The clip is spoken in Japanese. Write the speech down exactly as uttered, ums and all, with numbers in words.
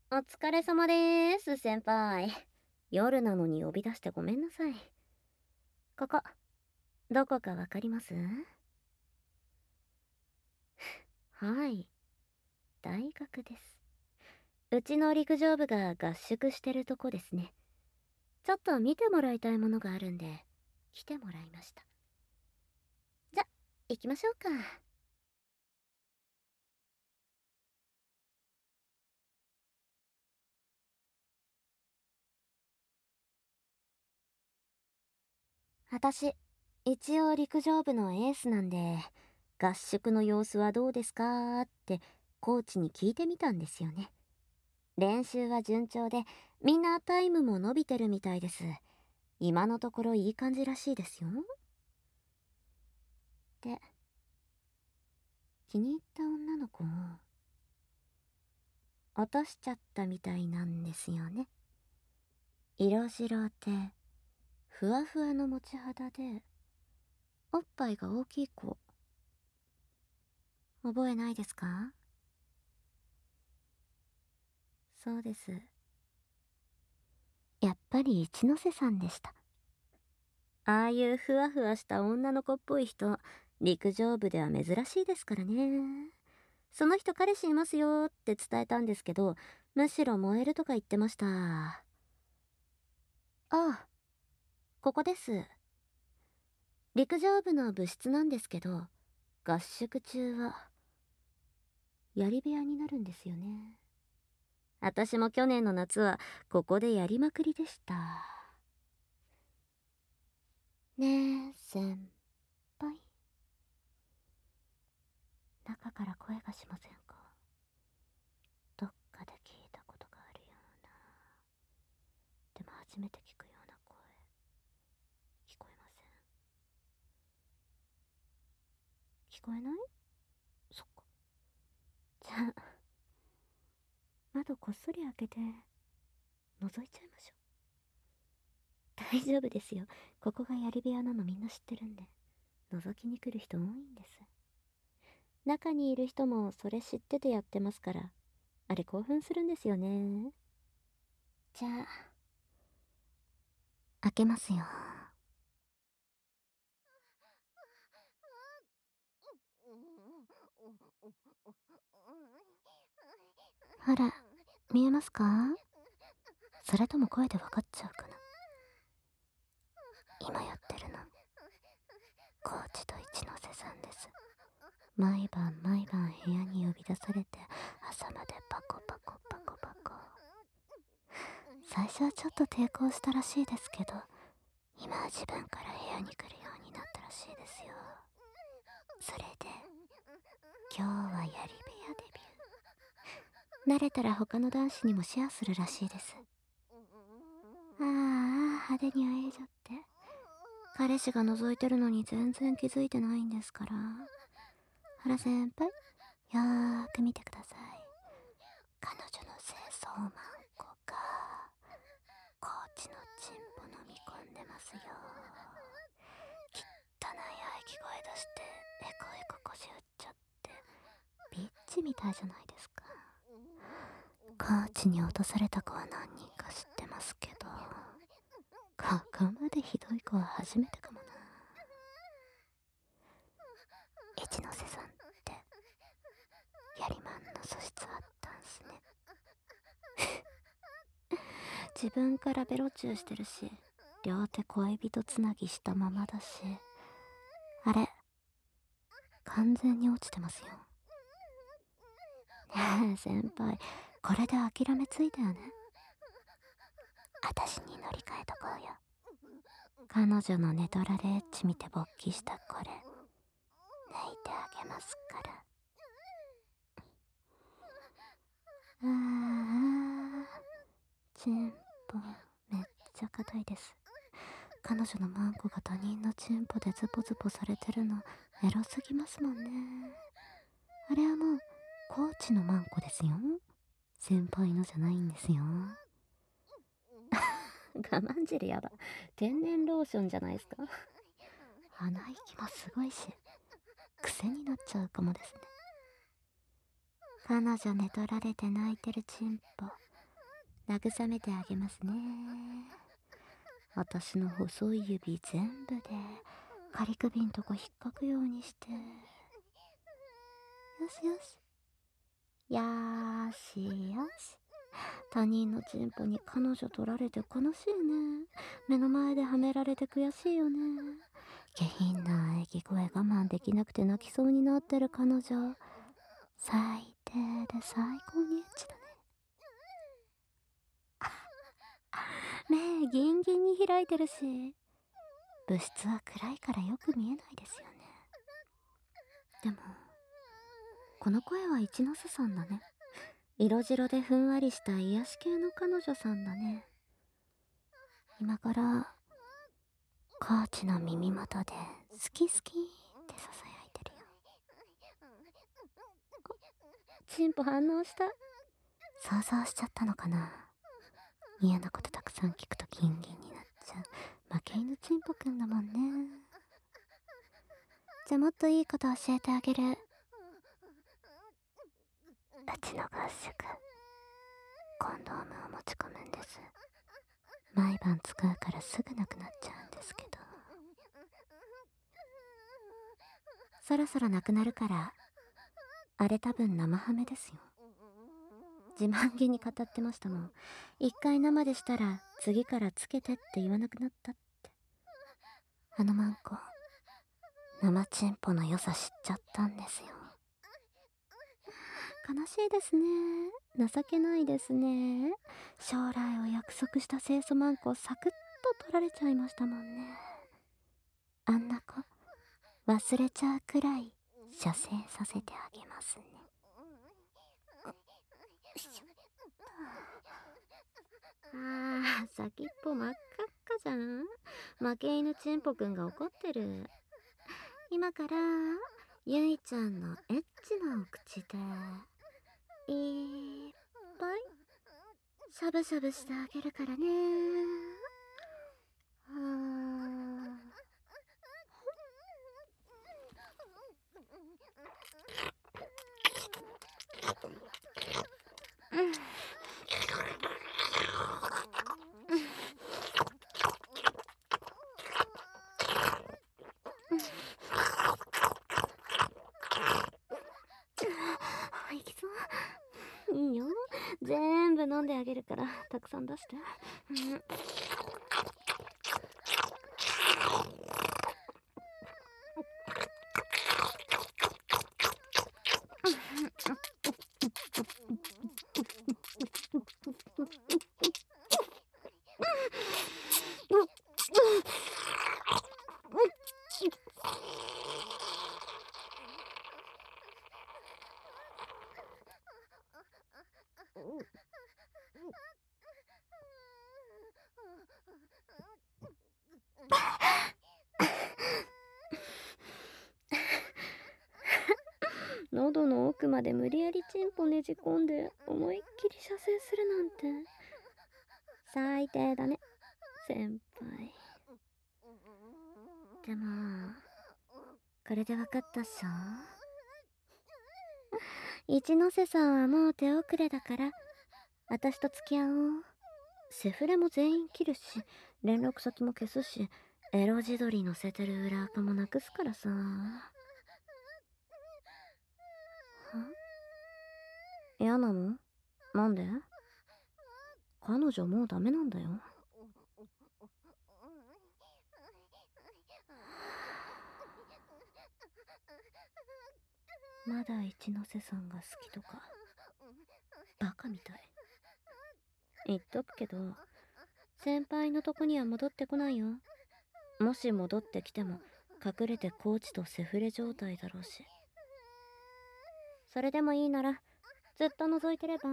お疲れ様でーす、先輩。夜なのに呼び出してごめんなさい。ここ、どこかわかります？はい、大学です。うちの陸上部が合宿してるとこですね。ちょっと見てもらいたいものがあるんで、来てもらいました。じゃ、行きましょうか。私、一応陸上部のエースなんで、合宿の様子はどうですかってコーチに聞いてみたんですよね。練習は順調で、みんなタイムも伸びてるみたいです。今のところいい感じらしいですよ。で、気に入った女の子を落としちゃったみたいなんですよね。色白で、ふわふわの持ち肌で、おっぱいが大きい子。覚えないですか？そうです。やっぱり一ノ瀬さんでした。ああいうふわふわした女の子っぽい人、陸上部では珍しいですからね。その人彼氏いますよって伝えたんですけど、むしろ燃えるとか言ってました。ああ、ここです。陸上部の部室なんですけど、合宿中は、槍部屋になるんですよね。私も去年の夏は、ここでやりまくりでした。ねえ、先輩。中から声がしませんか？どっかで聞いたことがあるような。でも初めて聞くような声。聞こえません。聞こえない？そっか。じゃあ、窓こっそり開けて、覗いちゃいましょう。大丈夫ですよ。ここが槍部屋なのみんな知ってるんで。覗きに来る人多いんです。中にいる人もそれ知っててやってますから。あれ興奮するんですよね。じゃあ、開けますよ。ほら、見えますか？それとも声で分かっちゃうかな。今やってるの、コーチと一ノ瀬さんです。毎晩毎晩部屋に呼び出されて、朝までパコパコパコパコ。最初はちょっと抵抗したらしいですけど、今は自分から部屋に来るようになったらしいですよ。それで、今日は槍部屋デビュー。慣れたら他の男子にもシェアするらしいです。ああ、派手に会えちゃって。彼氏が覗いてるのに全然気づいてないんですから。原先輩、よーく見てください。彼女の清掃マンコが、コーチのチンポ飲み込んでますよ。汚い喘ぎ声出して、エコエコ腰打っちゃって、ビッチみたいじゃないですか。コーチに落とされた子は何人か知ってますけど、ここまでひどい子は初めてかもな。一ノ瀬さんってやりまんの素質あったんすね。自分からベロチューしてるし、両手恋人つなぎしたままだし、あれ完全に落ちてますよ。ねえ先輩、これで諦めついたよね。私に乗り換えとこうよ。彼女の寝取られエッチ見て勃起したこれ、抜いてあげますから。ああ、チンポめっちゃ硬いです。彼女のマンコが他人のチンポでズポズポされてるのエロすぎますもんね。あれはもうコーチのマンコですよ。先輩のじゃないんですよ。我慢汁やば。天然ローションじゃないですか。鼻息もすごいし、癖になっちゃうかもですね。彼女寝取られて泣いてるチンポ、 慰めてあげますね。私の細い指全部で仮首んとこ引っかくようにして。よしよし。よーしよし。他人のチンポに彼女取られて悲しいね。目の前ではめられて悔しいよね。下品な息声我慢できなくて泣きそうになってる彼女。最低で最高にエッチだね。目ギンギンに開いてるし、物質は暗いからよく見えないですよね。でもこの声は一ノ瀬さんだね。色白でふんわりした癒し系の彼女さんだね。今からカーチの耳元で好き好きってささやいてるよ。チンポ反応した。想像しちゃったのかな。嫌なことたくさん聞くとギンギンになっちゃう負け犬チンポくんだもんね。じゃあもっといいこと教えてあげる。うちの合宿コンドームを持ち込むんです。毎晩使うからすぐなくなっちゃうんですけど、そろそろなくなるから、あれ多分生ハメですよ。自慢げに語ってましたもん。一回生でしたら次からつけてって言わなくなったって。あのマンコ生チンポの良さ知っちゃったんですよ。悲しいですね。情けないですね。将来を約束した清楚マンコをサクッと取られちゃいましたもんね。あんな子忘れちゃうくらい射精させてあげますね。あー、先っぽ真っ赤っかじゃん。負け犬チンポくんが怒ってる。今からゆいちゃんのエッチなお口でいっぱいしゃぶしゃぶしてあげるからね。はーいきそう。いいよ、全部飲んであげるからたくさん出して。うん喉の奥まで無理やりチンポねじ込んで思いっきり射精するなんて最低だね先輩。でもこれで分かったっしょ。一ノ瀬さんはもう手遅れだから私と付き合おう。セフレも全員切るし連絡先も消すしエロ自撮り載せてる裏垢もなくすからさ。嫌なの？なんで？彼女もうダメなんだよ。まだ一ノ瀬さんが好きとかバカみたい。言っとくけど先輩のとこには戻ってこないよ。もし戻ってきても隠れてコーチとセフレ状態だろうし。それでもいいならずっと覗いてれば。